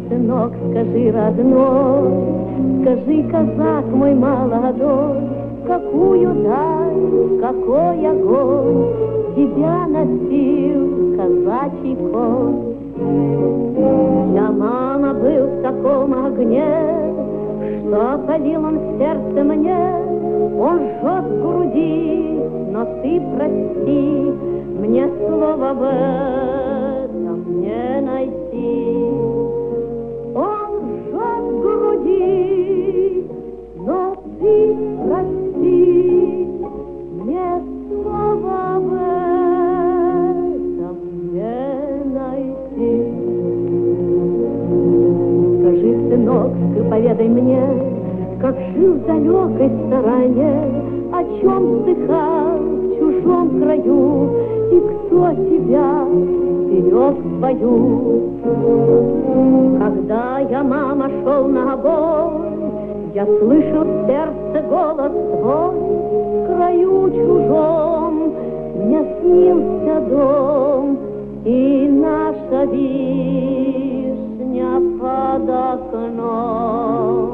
сынок, скажи, родной, скажи, казак мой молодой, какую даль, какой огонь тебя носил казачий конь. Я, мама, был в таком огне, что опалил он сердце мне. Он жжет в груди, но ты прости, мне слова об этом не найти. Он жжет в груди, но ты прости, мне слова об этом не найти. Скажи, сынок, ты поведай мне, как жил в далекой стороне, о чем вздыхал в чужом краю, и кто тебя берег в бою. Когда я, мама, шел на бой, я слышал в сердце голос твой. В краю чужом мне снился дом и наша вишня под окном.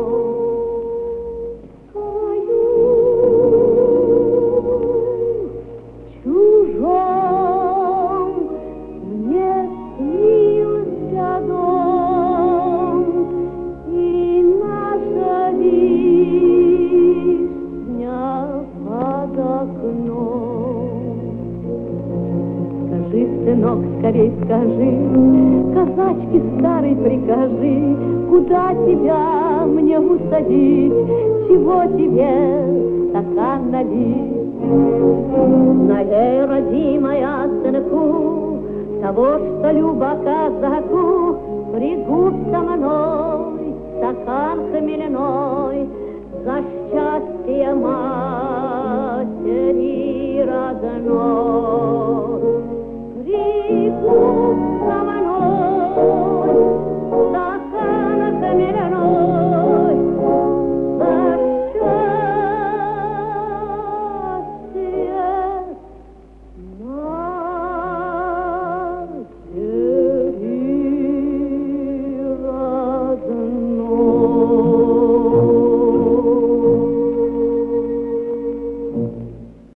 Сынок, скорей скажи, казачке старой прикажи, куда тебя мне усадить, чего тебе стакан налить. Налей, родимая, сынку, того, что люба казаку, пригубь со мной стакан хмельной за счастье матери родной.